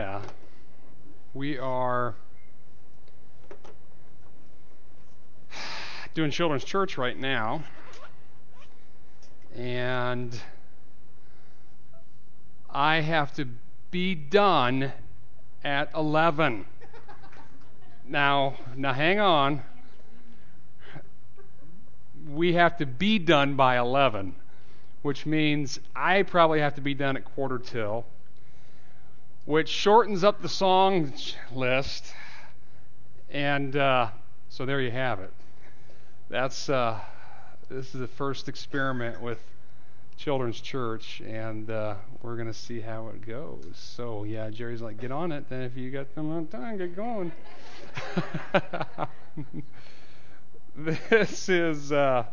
Jeremiah. We are doing children's church right now, and I have to be done at 11. Now hang on. We have to be done by 11, which means I probably have to be done at 11:45, which shortens up the song list. And so there you have it. That's this is the first experiment with children's church, and we're going to see how it goes. So yeah, Jerry's like, get on it then. If you got them on time, get going. This is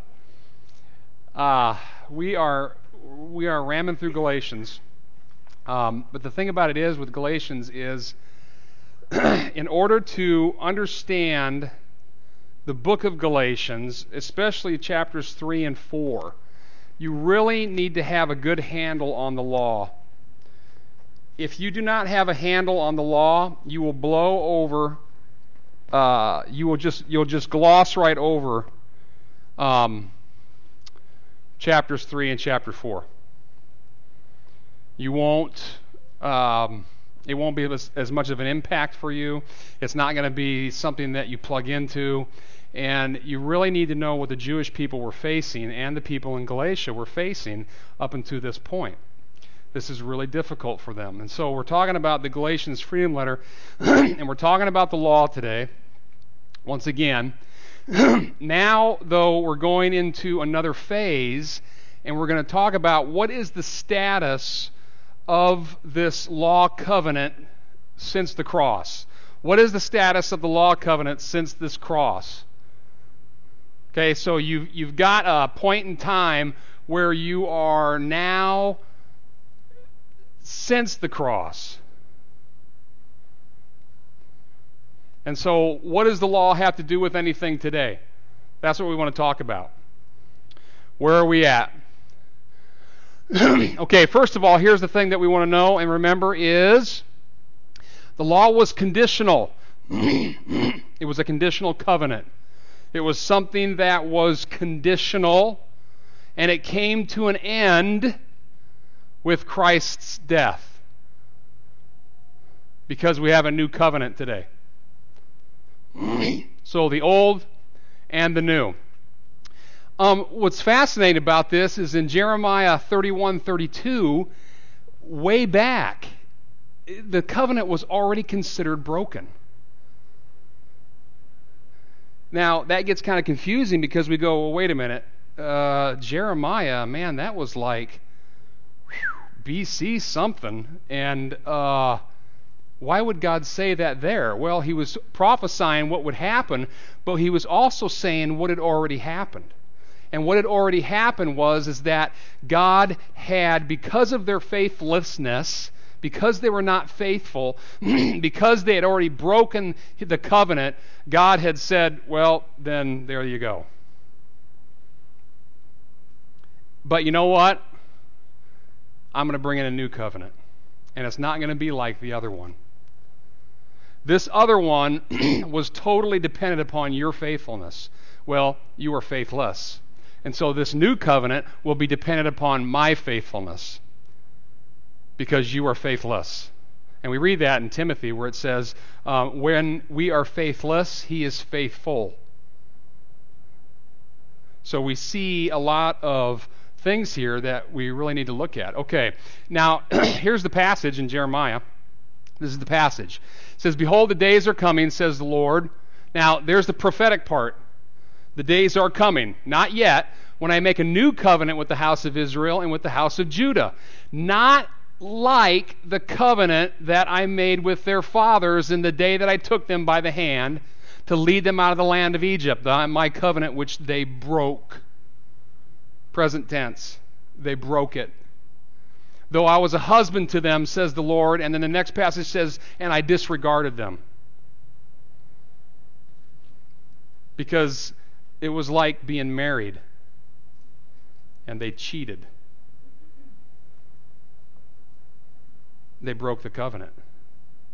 we are ramming through Galatians, but the thing about it is with Galatians is in order to understand the book of Galatians, especially chapters 3 and 4, you really need to have a good handle on the law. If you do not have a handle on the law, you will blow over. You'll just gloss right over chapters 3 and chapter 4. You won't. It won't be as much of an impact for you. It's not going to be something that you plug into. And you really need to know what the Jewish people were facing and the people in Galatia were facing up until this point. This is really difficult for them. And so we're talking about the Galatians Freedom Letter, and we're talking about the law today. Once again, now, though, we're going into another phase, and we're going to talk about what is the status of this law covenant since the cross. What is the status of the law covenant since this cross? Okay, so you've got a point in time where you are now since the cross. And so what does the law have to do with anything today? That's what we want to talk about. Where are we at? Okay, first of all, here's the thing that we want to know and remember is the law was conditional. It was a conditional covenant. It was something that was conditional, and it came to an end with Christ's death because we have a new covenant today. So the old and the new. What's fascinating about this is in Jeremiah 31:32, way back, the covenant was already considered broken. Now, that gets kind of confusing because we go, well, wait a minute. Jeremiah, man, that was like BC something. And why would God say that there? Well, he was prophesying what would happen, but he was also saying what had already happened. And what had already happened is that God had, because of their faithlessness, because they were not faithful, because they had already broken the covenant, God had said, well, then there you go. But you know what? I'm going to bring in a new covenant. And it's not going to be like the other one. This other one was totally dependent upon your faithfulness. Well, you were faithless. And so this new covenant will be dependent upon my faithfulness because you are faithless. And we read that in Timothy where it says, when we are faithless, he is faithful. So we see a lot of things here that we really need to look at. Okay, now here's the passage in Jeremiah. This is the passage. It says, behold, the days are coming, says the Lord. Now, there's the prophetic part. The days are coming. Not yet. When I make a new covenant with the house of Israel and with the house of Judah. Not like the covenant that I made with their fathers in the day that I took them by the hand to lead them out of the land of Egypt. My covenant which they broke. Present tense. They broke it. Though I was a husband to them, says the Lord. And then the next passage says, and I disregarded them. Because it was like being married. And they cheated. They broke the covenant.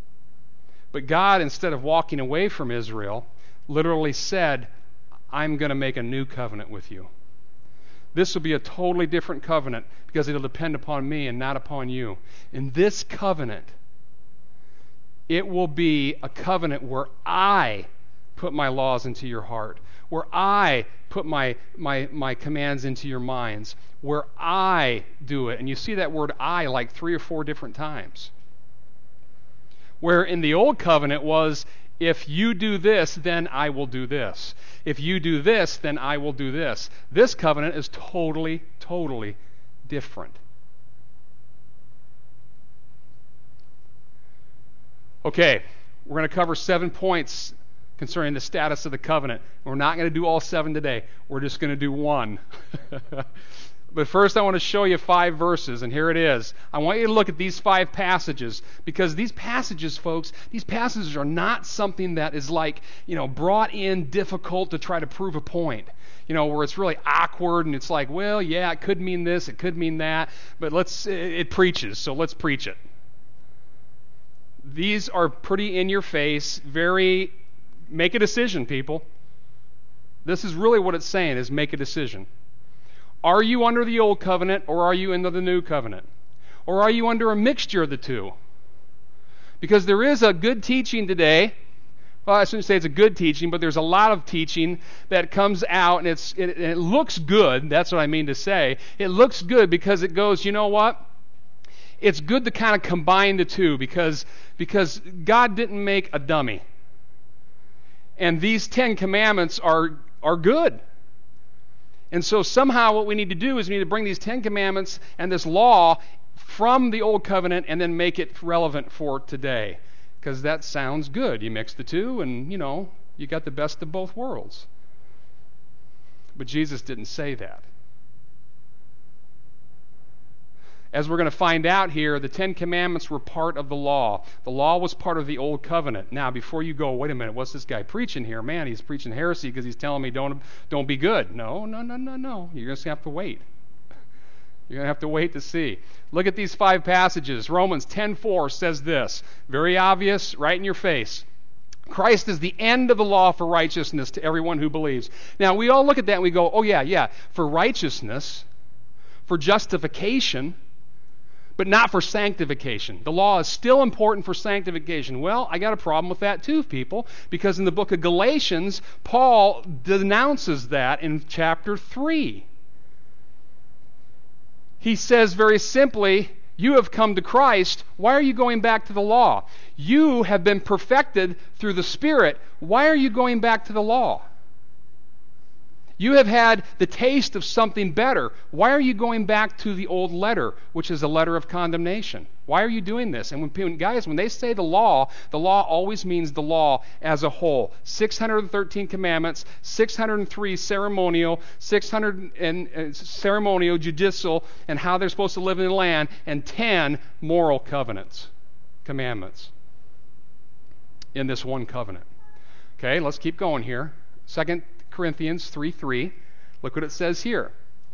But God, instead of walking away from Israel, literally said, I'm going to make a new covenant with you. This will be a totally different covenant because it'll depend upon me and not upon you. In this covenant, it will be a covenant where I put my laws into your heart, where I put my commands into your minds, where I do it. And you see that word I like 3 or 4 different times. Where in the old covenant was, if you do this, then I will do this. If you do this, then I will do this. This covenant is totally, totally different. Okay, we're going to cover 7 points concerning the status of the covenant. We're not going to do all 7 today. We're just going to do 1. But first I want to show you 5 verses, and here it is. I want you to look at these 5 passages, because these passages, folks, these passages are not something that is like, brought in difficult to try to prove a point. Where it's really awkward and it's like, well, yeah, it could mean this, it could mean that, but it preaches, so let's preach it. These are pretty in your face, make a decision, people. This is really what it's saying, is make a decision. Are you under the old covenant, or are you under the new covenant? Or are you under a mixture of the two? Because there is a good teaching today. Well, I shouldn't say it's a good teaching, but there's a lot of teaching that comes out, and it looks good. That's what I mean to say. It looks good because it goes, you know what? It's good to kind of combine the two because God didn't make a dummy. And these 10 commandments are good. And so somehow what we need to do is we need to bring these 10 commandments and this law from the old covenant and then make it relevant for today. Because that sounds good. You mix the two and, you got the best of both worlds. But Jesus didn't say that. As we're going to find out here, the 10 commandments were part of the law. The law was part of the old covenant. Now, before you go, wait a minute, what's this guy preaching here? Man, he's preaching heresy because he's telling me don't be good. No. You're just going to have to wait. You're going to have to wait to see. Look at these 5 passages. Romans 10:4 says this. Very obvious, right in your face. Christ is the end of the law for righteousness to everyone who believes. Now, we all look at that and we go, oh yeah, for righteousness, for justification, but not for sanctification. The law is still important for sanctification. Well, I got a problem with that too, people, because in the book of Galatians, Paul denounces that in chapter 3. He says very simply, you have come to Christ. Why are you going back to the law? You have been perfected through the Spirit. Why are you going back to the law? You have had the taste of something better. Why are you going back to the old letter, which is a letter of condemnation? Why are you doing this? And when they say the law always means the law as a whole. 613 commandments, 603 ceremonial, 600 ceremonial, judicial, and how they're supposed to live in the land, and 10 moral commandments in this one covenant. Okay, let's keep going here. 2 Corinthians 3:3. Look what it says here.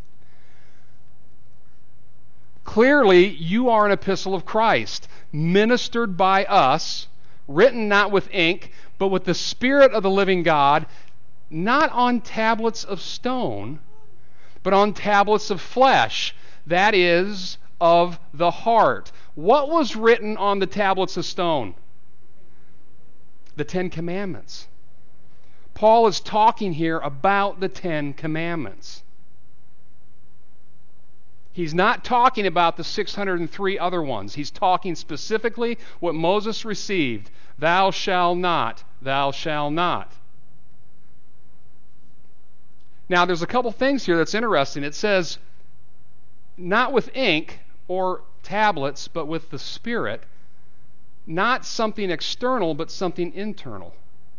Clearly, you are an epistle of Christ, ministered by us, written not with ink, but with the Spirit of the living God, not on tablets of stone, but on tablets of flesh, that is, of the heart. What was written on the tablets of stone? The 10 Commandments. Paul is talking here about the 10 Commandments. He's not talking about the 603 other ones. He's talking specifically what Moses received. Thou shalt not, thou shalt not. Now, there's a couple things here that's interesting. It says, not with ink or tablets, but with the Spirit. Not something external, but something internal.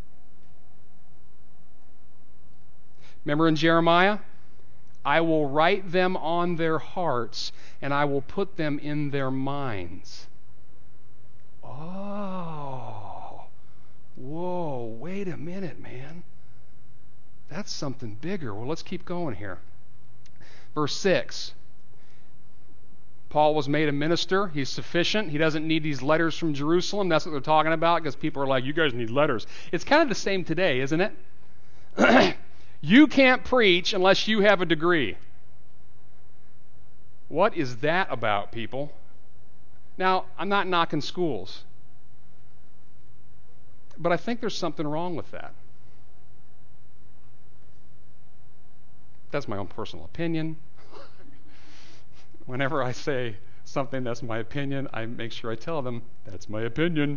Remember in Jeremiah? I will write them on their hearts, and I will put them in their minds. Oh. Whoa, wait a minute, man. That's something bigger. Well, let's keep going here. Verse 6. Paul was made a minister. He's sufficient. He doesn't need these letters from Jerusalem. That's what they're talking about, because people are like, you guys need letters. It's kind of the same today, isn't it? You can't preach unless you have a degree. What is that about, people? Now, I'm not knocking schools, but I think there's something wrong with that. That's my own personal opinion. Whenever I say something that's my opinion, I make sure I tell them that's my opinion.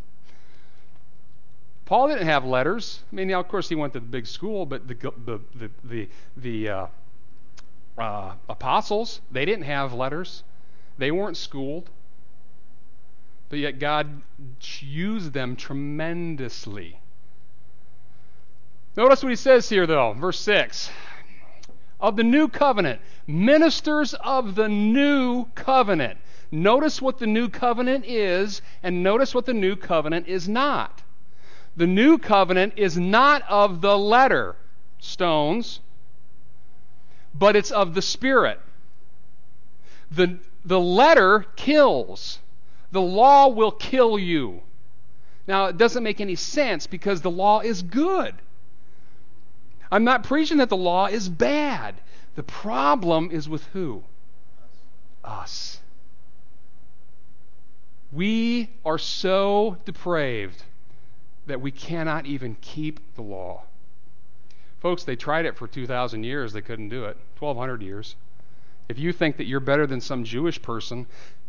Paul didn't have letters. I mean, of course, he went to the big school, but the apostles, they didn't have letters. They weren't schooled. But yet God used them tremendously. Notice what he says here, though, verse 6. Of the new covenant, ministers of the new covenant. Notice what the new covenant is, and notice what the new covenant is not. The new covenant is not of the letter, stones, but it's of the Spirit. The letter kills. The law will kill you. Now, it doesn't make any sense because the law is good. I'm not preaching that the law is bad. The problem is with who? Us. We are so depraved that we cannot even keep the law. Folks, they tried it for 2,000 years. They couldn't do it. 1,200 years. If you think that you're better than some Jewish person,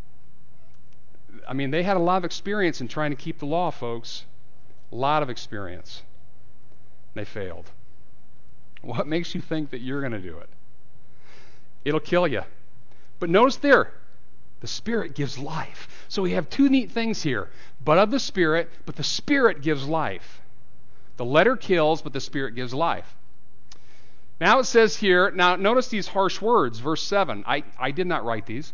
I mean, they had a lot of experience in trying to keep the law, folks. A lot of experience. They failed. What makes you think that you're going to do it? It'll kill you. But notice there, the Spirit gives life. So we have two neat things here. But of the Spirit, but the Spirit gives life. The letter kills, but the Spirit gives life. Now it says here, now notice these harsh words, verse 7. I did not write these.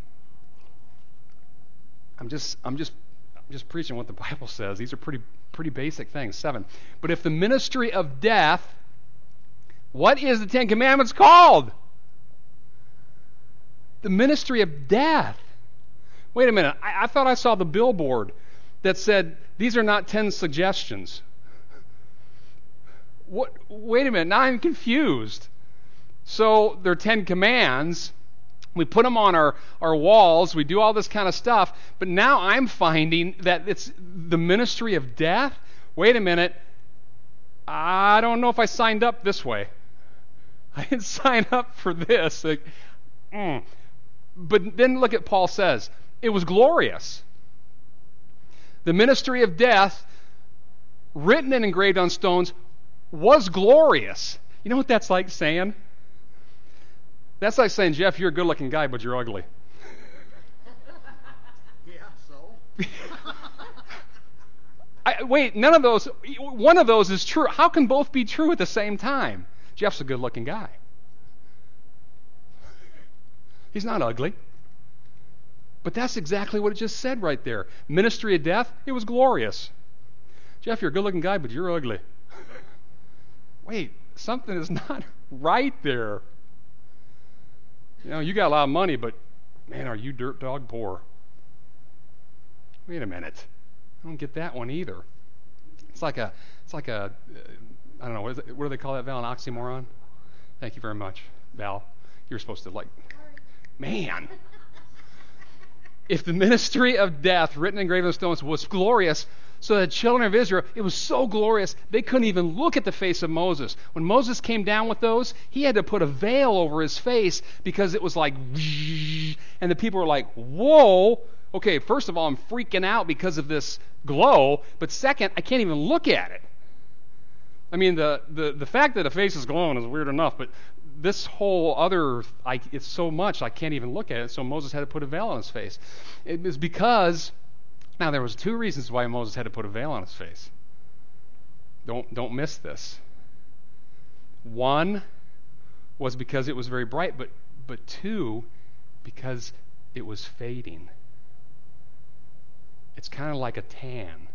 I'm just preaching what the Bible says. These are pretty basic things. 7. But if the ministry of death, what is the Ten Commandments called? The ministry of death. Wait a minute. I thought I saw the billboard that said, these are not 10 suggestions. What? Wait a minute. Now I'm confused. So there are 10 commands. We put them on our walls. We do all this kind of stuff. But now I'm finding that it's the ministry of death. Wait a minute. I don't know if I signed up this way. I didn't sign up for this. But then look at Paul says. It was glorious. The ministry of death, written and engraved on stones, was glorious. You know what that's like saying? That's like saying, Jeff, you're a good-looking guy, but you're ugly. Yeah, so? Wait, none of those, one of those is true. How can both be true at the same time? Jeff's a good-looking guy. He's not ugly. But that's exactly what it just said right there. Ministry of death, it was glorious. Jeff, you're a good-looking guy, but you're ugly. Wait, something is not right there. You know, you got a lot of money, but man, are you dirt dog poor? Wait a minute. I don't get that one either. It's like a I don't know, what do they call that, Val? An oxymoron? Thank you very much, Val. You're supposed to man. If the ministry of death, written and engraved on stones, was glorious, so the children of Israel, it was so glorious, they couldn't even look at the face of Moses. When Moses came down with those, he had to put a veil over his face because it was like, and the people were like, whoa. Okay, first of all, I'm freaking out because of this glow, but second, I can't even look at it. I mean, the fact that a face is glowing is weird enough, but this whole other, it's so much I can't even look at it, so Moses had to put a veil on his face. It was because, now there was two reasons why Moses had to put a veil on his face. Don't miss this. One was because it was very bright, but two, because it was fading. It's kind of like a tan.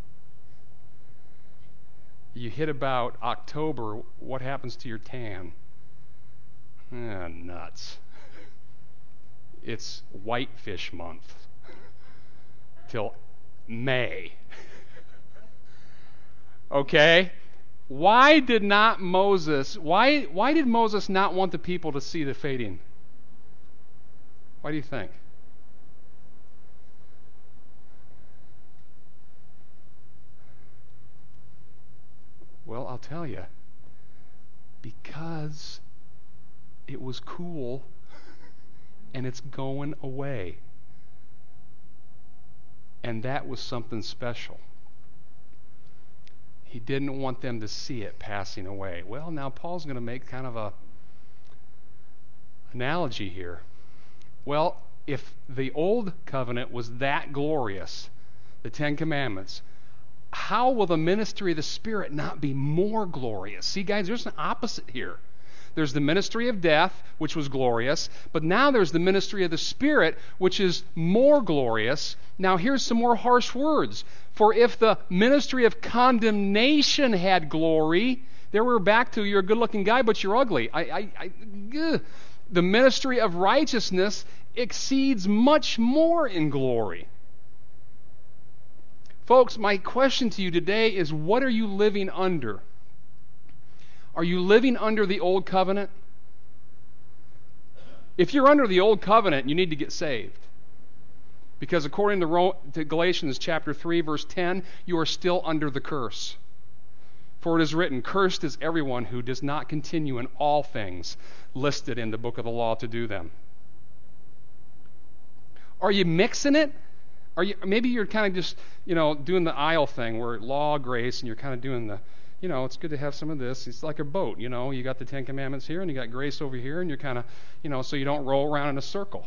You hit about October, what happens to your tan? Nuts. It's Whitefish Month till May. Okay? Why did Moses not want the people to see the fading? Why do you think? Well, I'll tell you. Because it was cool and it's going away. And that was something special. He didn't want them to see it passing away. Well, now Paul's going to make kind of a analogy here. Well, if the old covenant was that glorious, the Ten Commandments, how will the ministry of the Spirit not be more glorious? See, guys, there's an opposite here. There's the ministry of death, which was glorious, but now there's the ministry of the Spirit, which is more glorious. Now, here's some more harsh words. For if the ministry of condemnation had glory, there we're back to, you're a good-looking guy, but you're ugly. The ministry of righteousness exceeds much more in glory. Folks, my question to you today is, what are you living under? Are you living under the old covenant? If you're under the old covenant, you need to get saved. Because according to Galatians chapter 3, verse 10, you are still under the curse. For it is written, cursed is everyone who does not continue in all things listed in the book of the law to do them. Are you mixing it? Maybe you're kind of just, doing the aisle thing where law, grace, and you're kind of doing the, it's good to have some of this. It's like a boat, you got the Ten Commandments here and you got grace over here and you're kind of, so you don't roll around in a circle.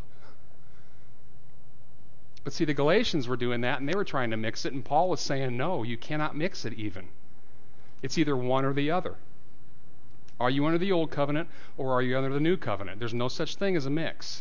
But see, the Galatians were doing that and they were trying to mix it, and Paul was saying, no, you cannot mix it even. It's either one or the other. Are you under the old covenant or are you under the new covenant? There's no such thing as a mix.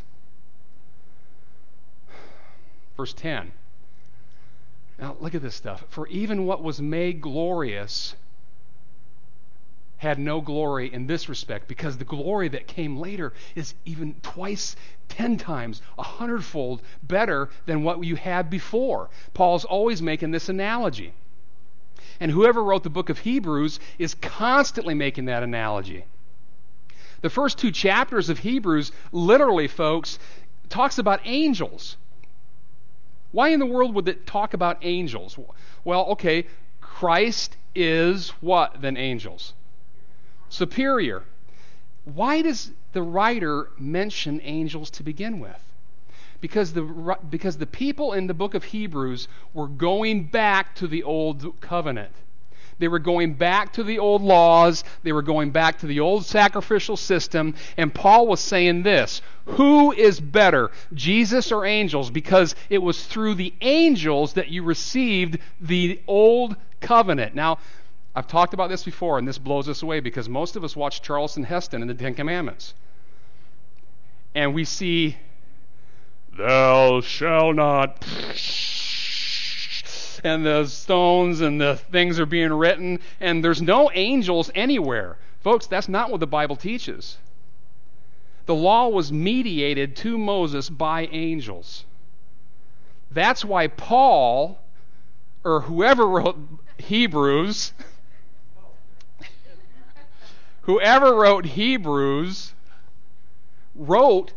Verse 10. Now look at this stuff. For even what was made glorious had no glory in this respect, because the glory that came later is even twice, 10 times, 100-fold better than what you had before. Paul's always making this analogy. And whoever wrote the book of Hebrews is constantly making that analogy. The first 2 chapters of Hebrews, literally, folks, talks about angels. Why in the world would it talk about angels? Well, okay, Christ is what than angels? Superior. Why does the writer mention angels to begin with? Because the people in the book of Hebrews were going back to the old covenant. They were going back to the old laws. They were going back to the old sacrificial system. And Paul was saying this, who is better, Jesus or angels? Because it was through the angels that you received the old covenant. Now, I've talked about this before, and this blows us away because most of us watch Charlton Heston and the Ten Commandments. And we see, thou shalt not, and the stones and the things are being written, and there's no angels anywhere. Folks, that's not what the Bible teaches. The law was mediated to Moses by angels. That's why Paul, or whoever wrote Hebrews, wrote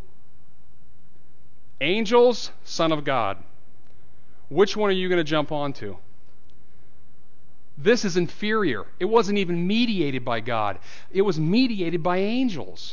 angels, Son of God. Which one are you going to jump onto? This is inferior. It wasn't even mediated by God. It was mediated by angels.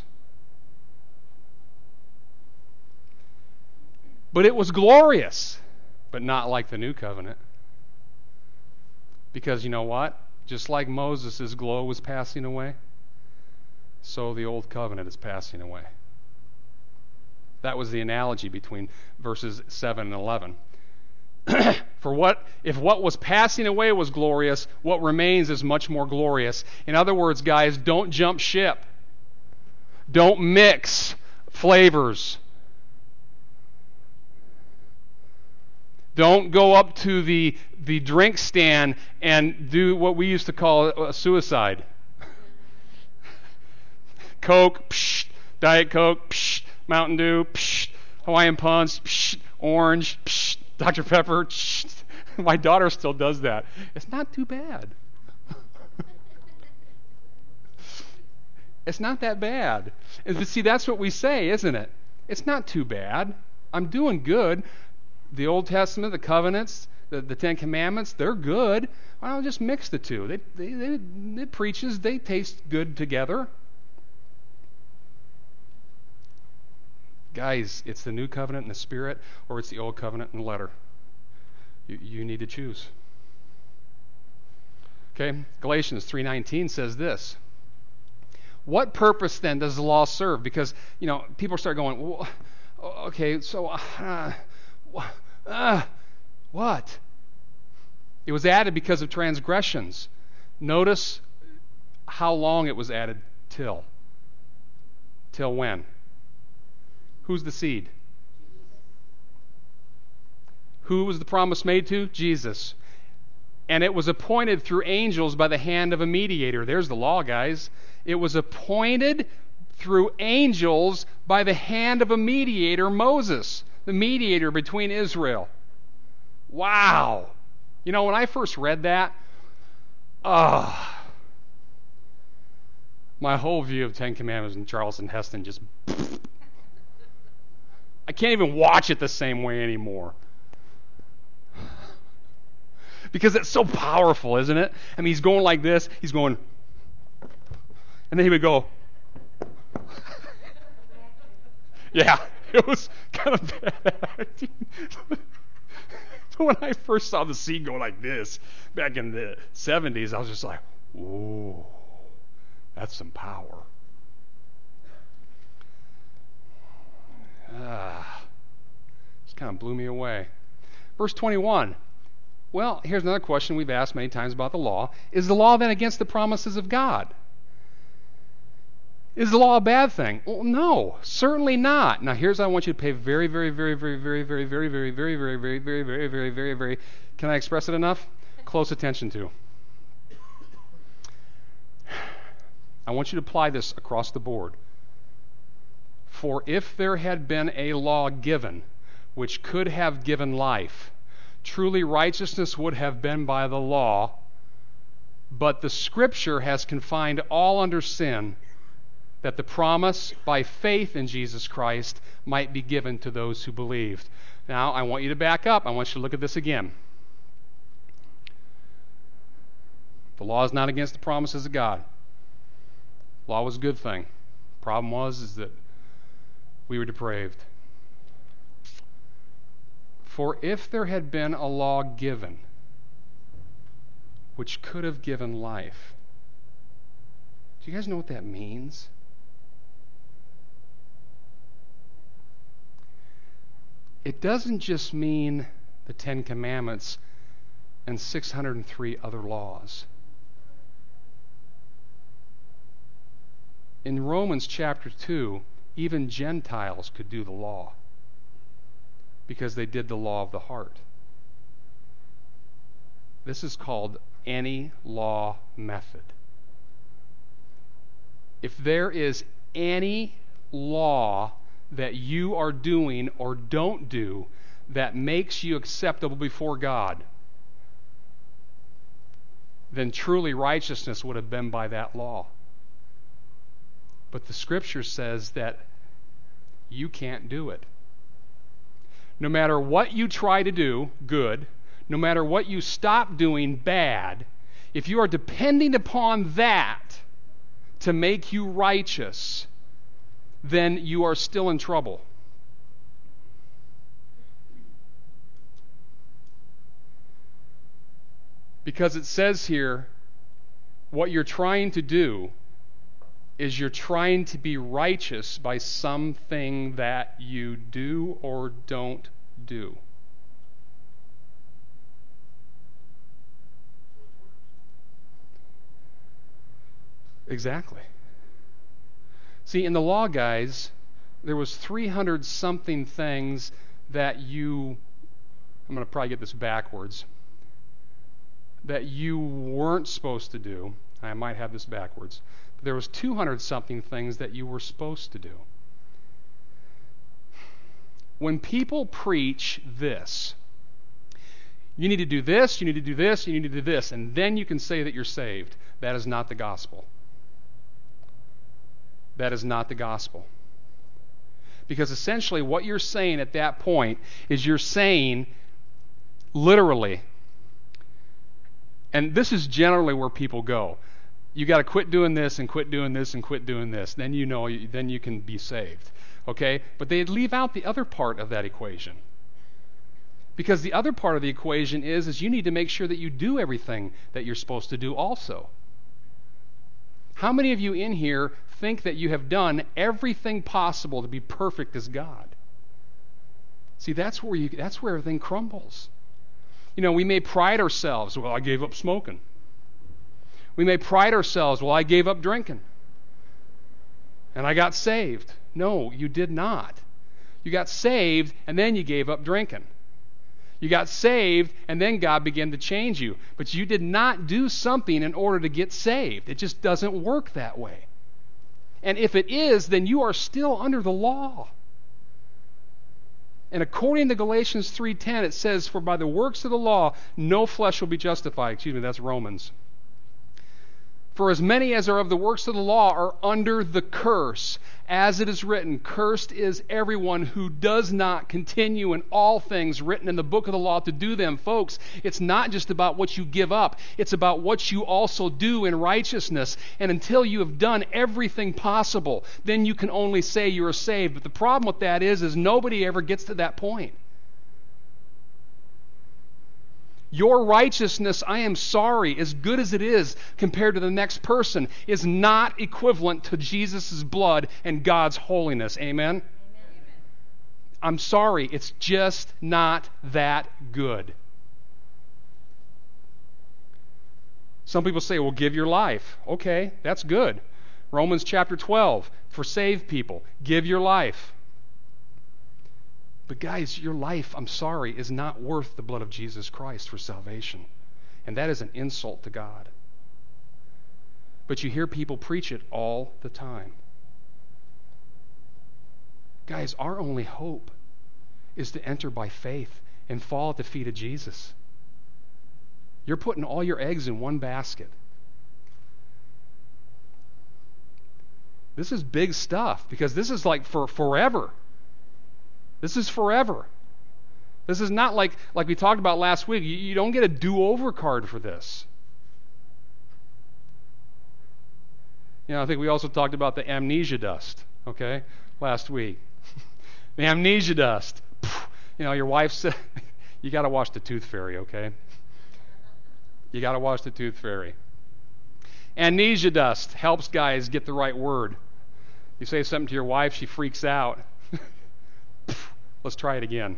But it was glorious, but not like the new covenant. Because you know what? Just like Moses' glow was passing away, so the old covenant is passing away. That was the analogy between verses 7 and 11. For if what was passing away was glorious, what remains is much more glorious. In other words, guys, don't jump ship. Don't mix flavors. Don't go up to the drink stand and do what we used to call a suicide. Coke, psh, Diet Coke, psh, Mountain Dew, psh, Hawaiian Punch, psh, orange, psh, Dr. Pepper. Psh. My daughter still does that. It's not too bad. It's not that bad. And see, that's what we say, isn't it? It's not too bad. I'm doing good. The Old Testament, the covenants, the Ten Commandments, they're good. Why don't I just mix the two? It preaches, they taste good together. Guys, it's the new covenant in the spirit, or it's the old covenant in the letter. You need to choose. Okay, Galatians 3:19 says this. What purpose then does the law serve? Because, people start going, well, okay, so what? It was added because of transgressions. Notice how long it was added till. Till when? Who's the seed? Who was the promise made to? Jesus. And it was appointed through angels by the hand of a mediator. There's the law, guys. It was appointed through angels by the hand of a mediator, Moses, the mediator between Israel. Wow. When I first read that, my whole view of Ten Commandments and Charlton Heston just... I can't even watch it the same way anymore. Because it's so powerful, isn't it? I mean, he's going like this. He's going... And then he would go... Yeah, it was kind of bad acting. When I first saw the seed go like this back in the 70s, I was just like, whoa, that's some power. Just kind of blew me away. Verse 21. Well, here's another question we've asked many times about the law. Is the law then against the promises of God? Is the law a bad thing? Well, no, certainly not. Now, here's what I want you to pay very, very, very, very, very, very, very, very, very, very, very, very, very, very, very, very, can I express it enough? Close attention to. I want you to apply this across the board. For if there had been a law given which could have given life, truly righteousness would have been by the law, but the Scripture has confined all under sin, that the promise by faith in Jesus Christ might be given to those who believed. Now, I want you to back up. I want you to look at this again. The law is not against the promises of God. Law was a good thing. Problem was that we were depraved. For if there had been a law given which could have given life. Do you guys know what that means? It doesn't just mean the Ten Commandments and 603 other laws. In Romans chapter 2, even Gentiles could do the law because they did the law of the heart. This is called any law method. If there is any law that you are doing or don't do that makes you acceptable before God, then truly righteousness would have been by that law. But the Scripture says that you can't do it. No matter what you try to do, good, no matter what you stop doing, bad, if you are depending upon that to make you righteous, then you are still in trouble. Because it says here, what you're trying to do is you're trying to be righteous by something that you do or don't do. Exactly. See, in the law, guys, there was 300 something things that I'm going to probably get this backwards, that you weren't supposed to do. I might have this backwards. But there was 200 something things that you were supposed to do. When people preach this, you need to do this, you need to do this, you need to do this, and then you can say that you're saved. That is not the gospel. That is not the gospel. Because essentially what you're saying at that point is you're saying literally, and this is generally where people go, you got to quit doing this and quit doing this and quit doing this. Then then you can be saved. Okay? But they leave out the other part of that equation. Because the other part of the equation is you need to make sure that you do everything that you're supposed to do also. How many of you in here think that you have done everything possible to be perfect as God? See, that's where everything crumbles. We may pride ourselves, well, I gave up smoking. We may pride ourselves, well, I gave up drinking. And I got saved. No, you did not. You got saved and then you gave up drinking. You got saved, and then God began to change you. But you did not do something in order to get saved. It just doesn't work that way. And if it is, then you are still under the law. And according to Galatians 3:10, it says, "For by the works of the law, no flesh will be justified." Excuse me, that's Romans. "For as many as are of the works of the law are under the curse. As it is written, cursed is everyone who does not continue in all things written in the book of the law to do them." Folks, it's not just about what you give up. It's about what you also do in righteousness. And until you have done everything possible, then you can only say you are saved. But the problem with that is nobody ever gets to that point. Your righteousness, I am sorry, as good as it is compared to the next person, is not equivalent to Jesus' blood and God's holiness. Amen? Amen? I'm sorry, it's just not that good. Some people say, well, give your life. Okay, that's good. Romans chapter 12, for saved people, give your life. But guys, your life, I'm sorry, is not worth the blood of Jesus Christ for salvation. And that is an insult to God. But you hear people preach it all the time. Guys, our only hope is to enter by faith and fall at the feet of Jesus. You're putting all your eggs in one basket. This is big stuff because this is like for forever. This is forever. This is not like we talked about last week. You don't get a do-over card for this. I think we also talked about the amnesia dust, okay, last week. The amnesia dust. Your wife said, you got to watch the Tooth Fairy, okay? You got to watch the Tooth Fairy. Amnesia dust helps guys get the right word. You say something to your wife, she freaks out. Let's try it again.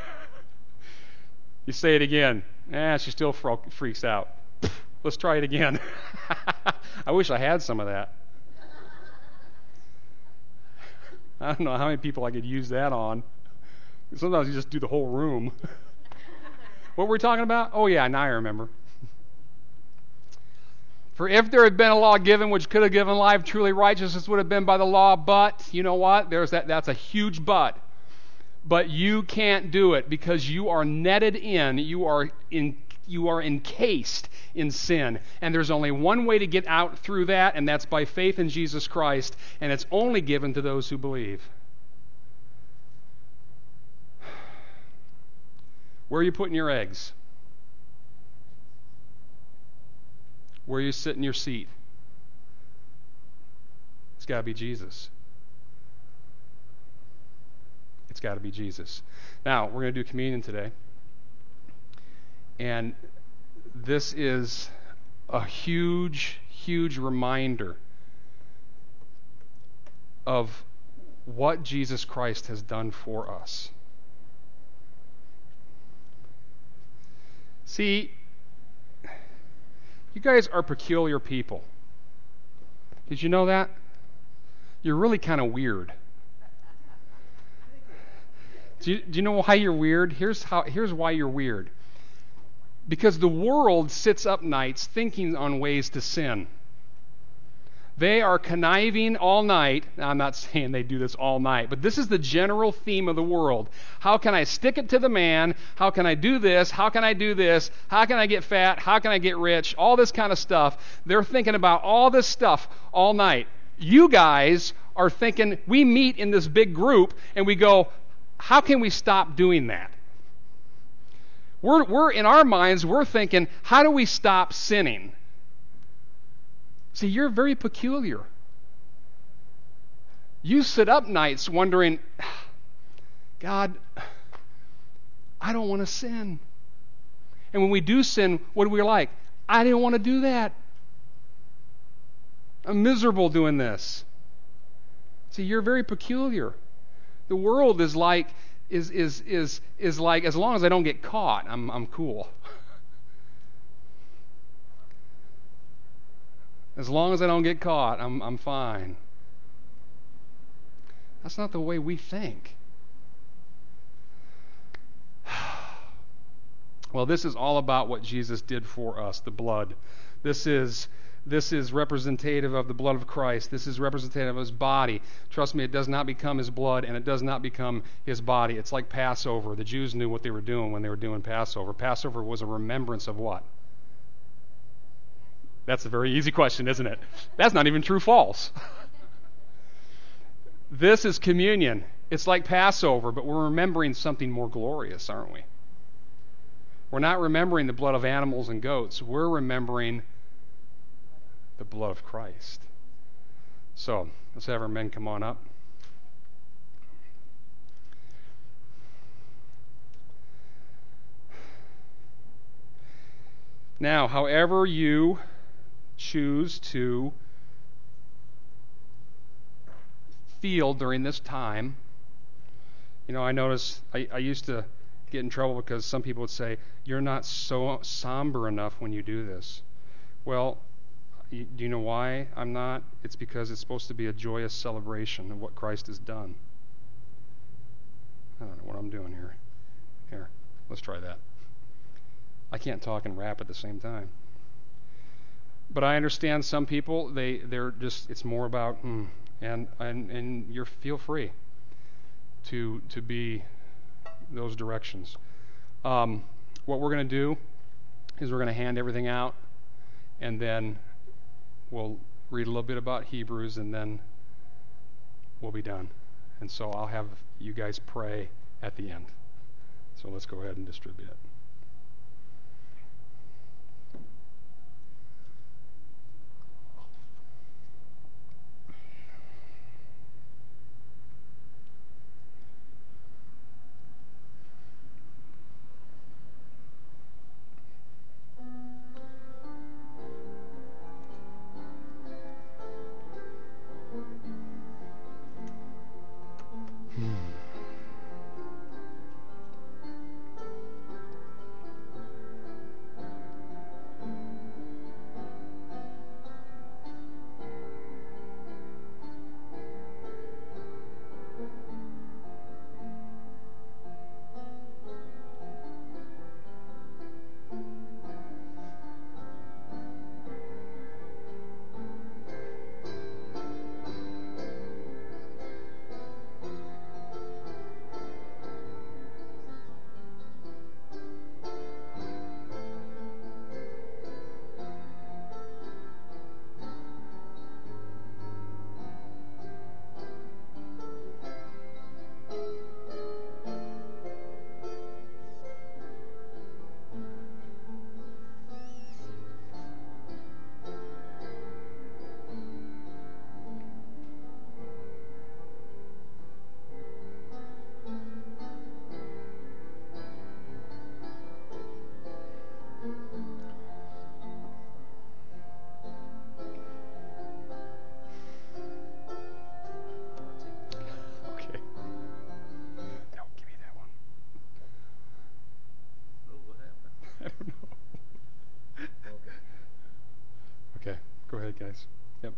You say it again. She still freaks out. Let's try it again. I wish I had some of that. I don't know how many people I could use that on. Sometimes you just do the whole room. What were we talking about? Oh yeah, now I remember. For if there had been a law given which could have given life, truly righteousness would have been by the law. But you know what? That's a huge but. But you can't do it because you are netted in, you are encased in sin. And there's only one way to get out through that, and that's by faith in Jesus Christ, and it's only given to those who believe. Where are you putting your eggs? Where you sit in your seat? It's got to be Jesus. It's got to be Jesus. Now, we're going to do communion today. And this is a huge, huge reminder of what Jesus Christ has done for us. See, you guys are peculiar people. Did you know that? You're really kind of weird. Do you know why you're weird? Here's why you're weird. Because the world sits up nights thinking on ways to sin. They are conniving all night. Now, I'm not saying they do this all night, but this is the general theme of the world. How can I stick it to the man? How can I do this? How can I do this? How can I get fat? How can I get rich? All this kind of stuff. They're thinking about all this stuff all night. You guys are thinking, we meet in this big group and we go, how can we stop doing that? We're in our minds, we're thinking, how do we stop sinning? See, you're very peculiar. You sit up nights wondering, God, I don't want to sin. And when we do sin, what do we like? I didn't want to do that. I'm miserable doing this. See, you're very peculiar. The world is like like, as long as I don't get caught, I'm cool. As long as I don't get caught, I'm fine. That's not the way we think. Well, this is all about what Jesus did for us, the blood. This is representative of the blood of Christ. This is representative of his body. Trust me, it does not become his blood and it does not become his body. It's like Passover. The Jews knew what they were doing when they were doing Passover. Passover was a remembrance of what? That's a very easy question, isn't it? That's not even true false. This is communion. It's like Passover, but we're remembering something more glorious, aren't we? We're not remembering the blood of animals and goats. We're remembering the blood of Christ. So, let's have our men come on up. Now, however you choose to feel during this time, I notice I used to get in trouble because some people would say, you're not so somber enough when you do this. Well, do you know why I'm not? It's because it's supposed to be a joyous celebration of what Christ has done. I don't know what I'm doing here. Here, let's try that. I can't talk and rap at the same time. But I understand some people, they're just, it's more about, and you feel free to be those directions. What we're going to do is we're going to hand everything out, and then we'll read a little bit about Hebrews, and then we'll be done. And so I'll have you guys pray at the end. So let's go ahead and distribute it. Okay, go ahead, guys. Yep.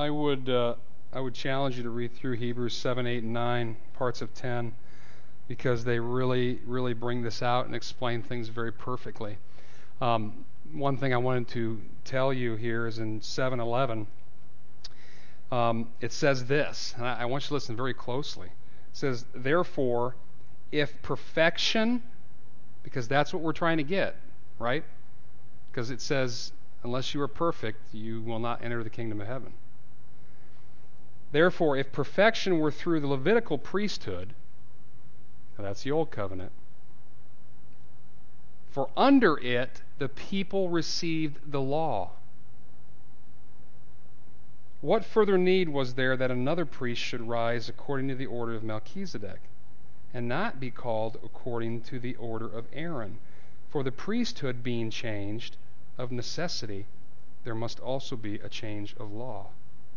I would challenge you to read through Hebrews 7, 8, and 9, parts of 10, because they really, really bring this out and explain things very perfectly. One thing I wanted to tell you here is in 7:11, it says this, and I want you to listen very closely. It says, therefore, if perfection, because that's what we're trying to get, right? Because it says, unless you are perfect, you will not enter the kingdom of heaven. Therefore, if perfection were through the Levitical priesthood, that's the old covenant, for under it the people received the law, what further need was there that another priest should rise according to the order of Melchizedek, and not be called according to the order of Aaron? For the priesthood being changed, of necessity, there must also be a change of law.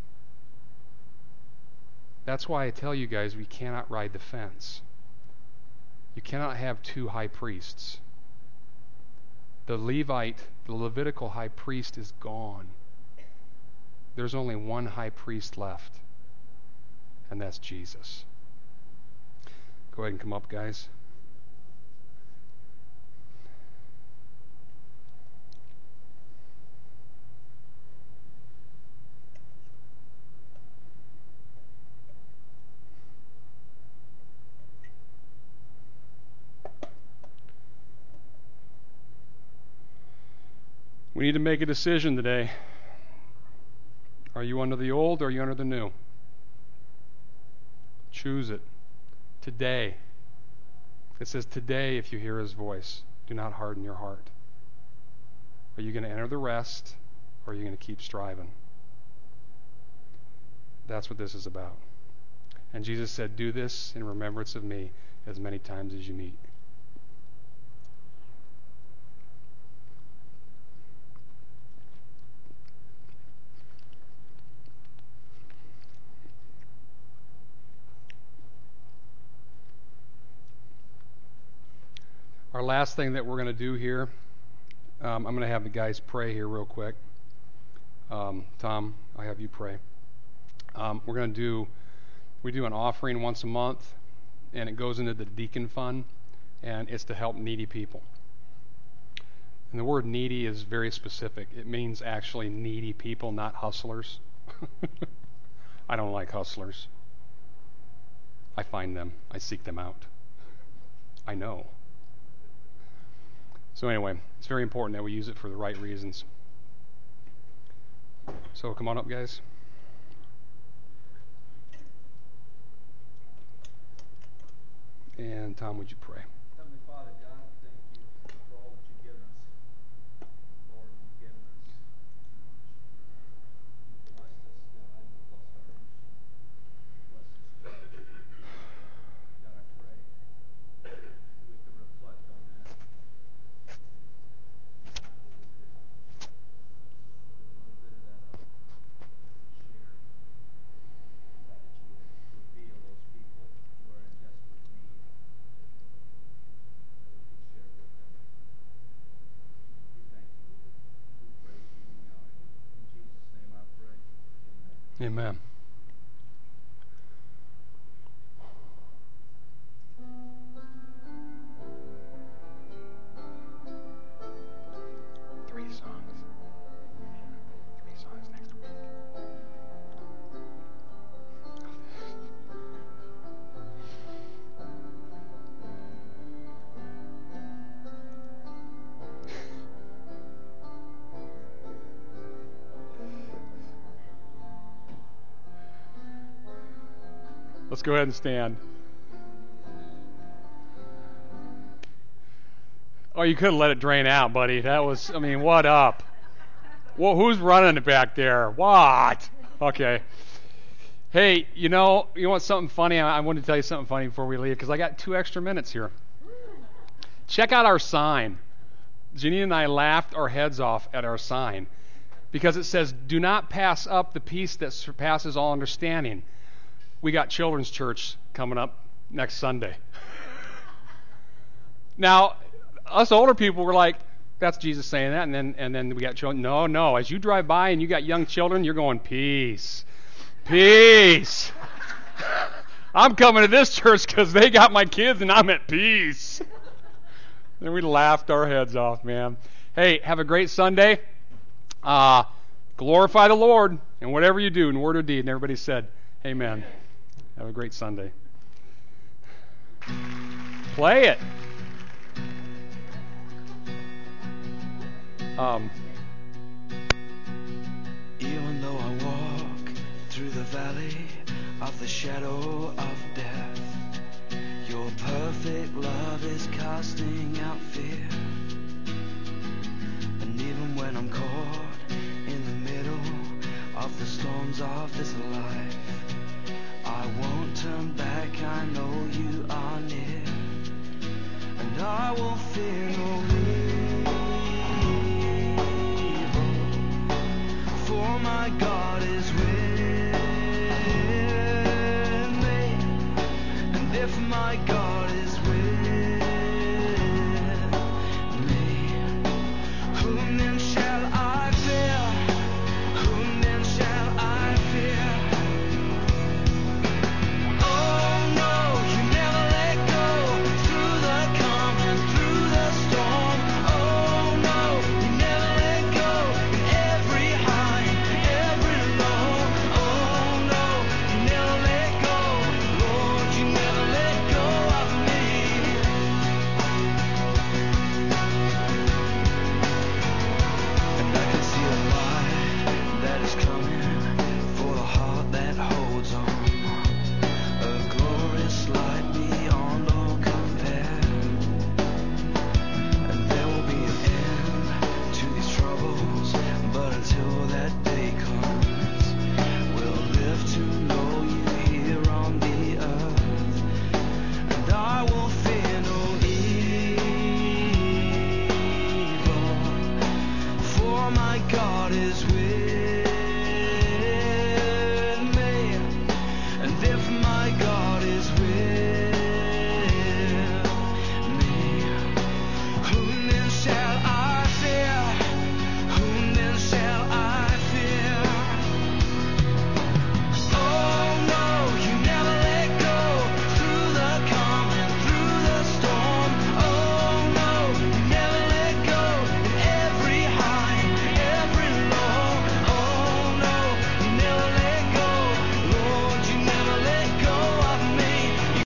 That's why I tell you guys, we cannot ride the fence. You cannot have two high priests. The Levitical high priest is gone. There's only one high priest left, and that's Jesus. Go ahead and come up, guys. We need to make a decision today. Are you under the old or are you under the new? Choose it. Today. It says today, if you hear his voice, do not harden your heart. Are you going to enter the rest, or are you going to keep striving? That's what this is about. And Jesus said, do this in remembrance of me as many times as you meet. Our last thing that we're going to do here, I'm going to have the guys pray here real quick. Tom, I have you pray. We do an offering once a month, and it goes into the deacon fund, and it's to help needy people. And the word needy is very specific. It means actually needy people, not hustlers. I don't like hustlers. I find them. I seek them out. I know. So anyway, it's very important that we use it for the right reasons. So come on up, guys. And Tom, would you pray? Heavenly Father, God, thank you for all that you've given us. Lord, you've given us too much. You've blessed us, God, you've blessed our nation. You've blessed this church. God, I pray that we can reflect on that. God, that we could give a little bit of that up. We could share. God, that you would reveal those people who are in desperate need, that we could share with them. We thank you, Lord. We praise you and we honor you. In Jesus' name I pray. Amen. Amen. Three songs next week. Let's go ahead and stand. Oh, you could have let it drain out, buddy. That was, what up? Well, who's running it back there? What? Okay. Hey, you want something funny? I wanted to tell you something funny before we leave, because I got 2 extra minutes here. Check out our sign. Jeanine and I laughed our heads off at our sign, because it says, do not pass up the peace that surpasses all understanding. We got children's church coming up next Sunday. Now, us older people were like, that's Jesus saying that, and then we got children. No, as you drive by and you got young children, you're going, peace. Peace. I'm coming to this church because they got my kids and I'm at peace. Then we laughed our heads off, man. Hey, have a great Sunday. Glorify the Lord in whatever you do, in word or deed. And everybody said, amen. Have a great Sunday. Play it. Even though I walk through the valley of the shadow of death, your perfect love is casting out fear. And even when I'm caught in the middle of the storms of this life, I won't